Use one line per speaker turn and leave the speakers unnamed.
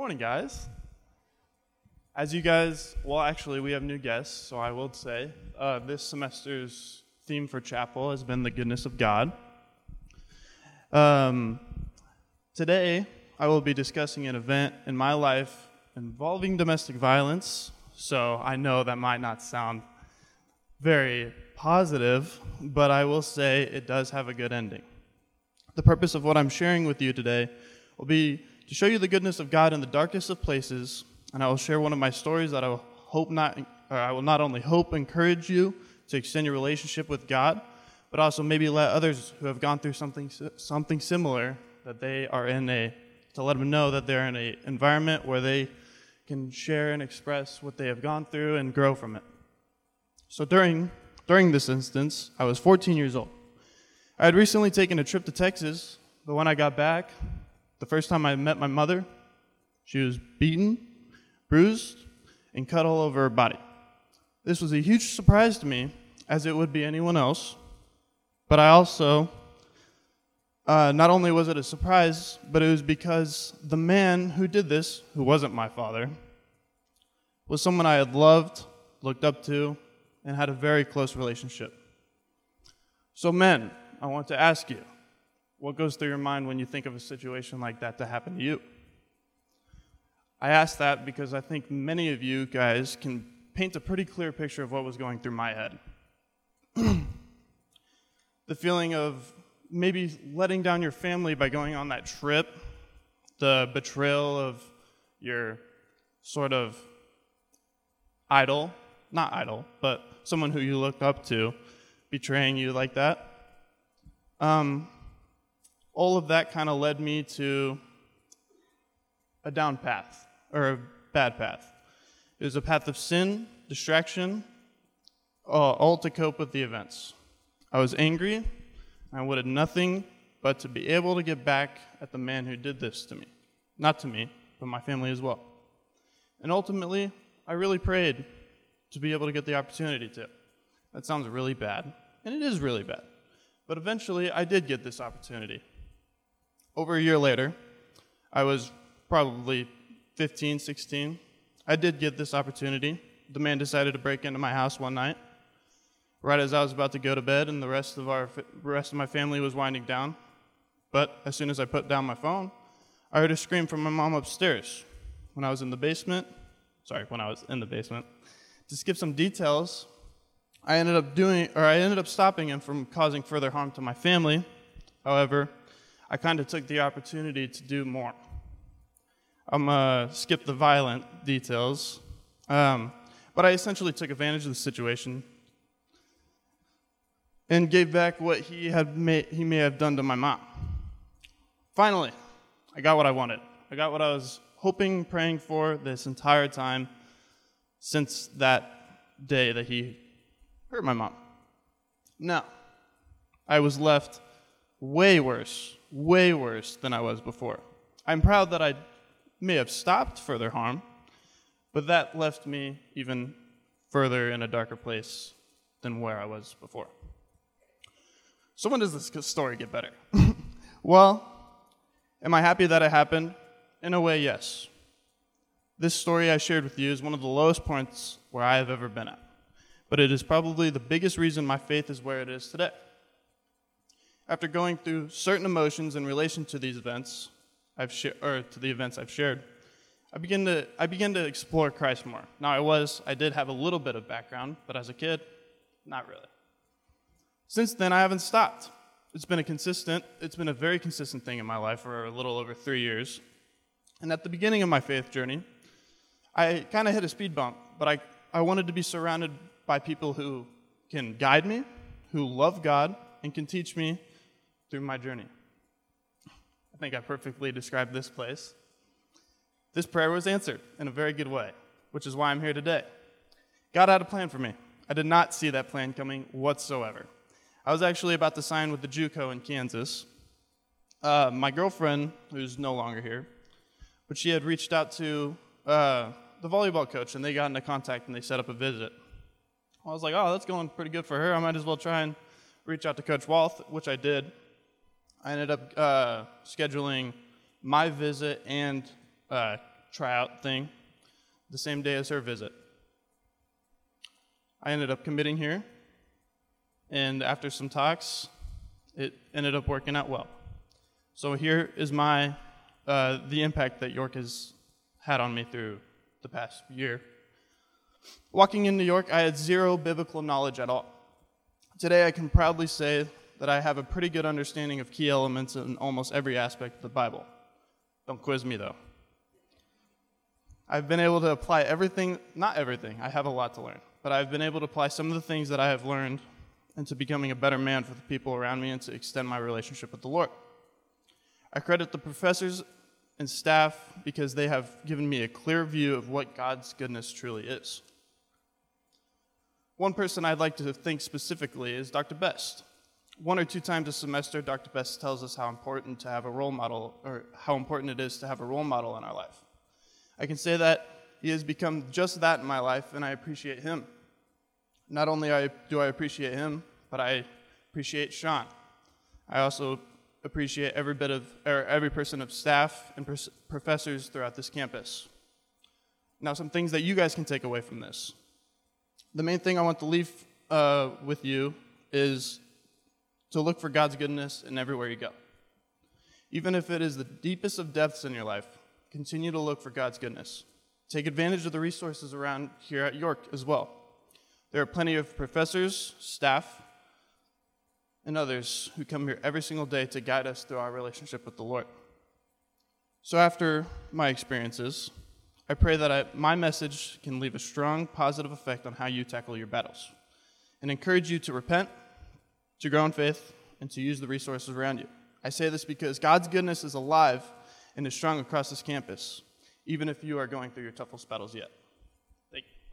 morning, guys. As you guys, well, actually, we have new guests, so I will say this semester's theme for chapel has been the goodness of God. Today, I will be discussing an event in my life involving domestic violence, so I know that might not sound very positive, but I will say it does have a good ending. The purpose of what I'm sharing with you today will be to show you the goodness of God in the darkest of places, and I will share one of my stories that I will not only hope encourage you to extend your relationship with God, but also maybe let others who have gone through something similar that they are to let them know that they're in an environment where they can share and express what they have gone through and grow from it. So during this instance, I was 14 years old. I had recently taken a trip to Texas, but when I got back, the first time I met my mother, she was beaten, bruised, and cut all over her body. This was a huge surprise to me, as it would be anyone else, but I also, not only was it a surprise, but it was because the man who did this, who wasn't my father, was someone I had loved, looked up to, and had a very close relationship. So men, I want to ask you, what goes through your mind when you think of a situation like that to happen to you? I ask that because I think many of you guys can paint a pretty clear picture of what was going through my head. The feeling of maybe letting down your family by going on that trip, the betrayal of your sort of idol, not idol, but someone who you looked up to, betraying you like that. All of that kind of led me to a down path, or a bad path. It was a path of sin, distraction, all to cope with the events. I was angry. I wanted nothing but to be able to get back at the man who did this to me. Not to me, but my family as well. And ultimately, I really prayed to be able to get the opportunity to. That sounds really bad, and it is really bad. But eventually, I did get this opportunity. Over a year later, I was probably 15, 16. I did get this opportunity. The man decided to break into my house one night, right as I was about to go to bed, and the rest of my family was winding down. But as soon as I put down my phone, I heard a scream from my mom upstairs. When I was in the basement, to skip some details, I ended up stopping him from causing further harm to my family. However, I kind of took the opportunity to do more. I'm going to skip the violent details, but I essentially took advantage of the situation and gave back what he may have done to my mom. Finally, I got what I wanted. I got what I was hoping, praying for this entire time since that day that he hurt my mom. Now, I was left way worse than I was before. I'm proud that I may have stopped further harm, but that left me even further in a darker place than where I was before. So when does this story get better? Well, am I happy that it happened? In a way, yes. This story I shared with you is one of the lowest points where I have ever been at, but it is probably the biggest reason my faith is where it is today. After going through certain emotions in relation to these events, to the events I've shared, I began to explore Christ more. Now, I did have a little bit of background, but as a kid, not really. Since then, I haven't stopped. It's been a very consistent thing in my life for a little over 3 years. And at the beginning of my faith journey, I kind of hit a speed bump, but I wanted to be surrounded by people who can guide me, who love God, and can teach me through my journey. I think I perfectly described this place. This prayer was answered in a very good way, which is why I'm here today. God had a plan for me. I did not see that plan coming whatsoever. I was actually about to sign with the JUCO in Kansas. My girlfriend, who's no longer here, but she had reached out to the volleyball coach, and they got into contact, and they set up a visit. I was like, oh, that's going pretty good for her. I might as well try and reach out to Coach Walth, which I did. I ended up scheduling my visit and tryout thing the same day as her visit. I ended up committing here, and after some talks, it ended up working out well. So here is the impact that York has had on me through the past year. Walking into York, I had zero biblical knowledge at all. Today, I can proudly say that I have a pretty good understanding of key elements in almost every aspect of the Bible. Don't quiz me, though. I've been able to apply everything, not everything, I have a lot to learn, but I've been able to apply some of the things that I have learned into becoming a better man for the people around me and to extend my relationship with the Lord. I credit the professors and staff because they have given me a clear view of what God's goodness truly is. One person I'd like to thank specifically is Dr. Best. 1 or 2 times a semester, Dr. Best tells us how important to have a role model, or how important it is to have a role model in our life. I can say that he has become just that in my life, and I appreciate him. Not only do I appreciate him, but I appreciate Sean. I also appreciate every person of staff and professors throughout this campus. Now, some things that you guys can take away from this. The main thing I want to leave with you is to look for God's goodness in everywhere you go. Even if it is the deepest of depths in your life, continue to look for God's goodness. Take advantage of the resources around here at York as well. There are plenty of professors, staff, and others who come here every single day to guide us through our relationship with the Lord. So after my experiences, I pray that my message can leave a strong, positive effect on how you tackle your battles, and encourage you to repent, to grow in faith, and to use the resources around you. I say this because God's goodness is alive and is strong across this campus, even if you are going through your toughest battles yet.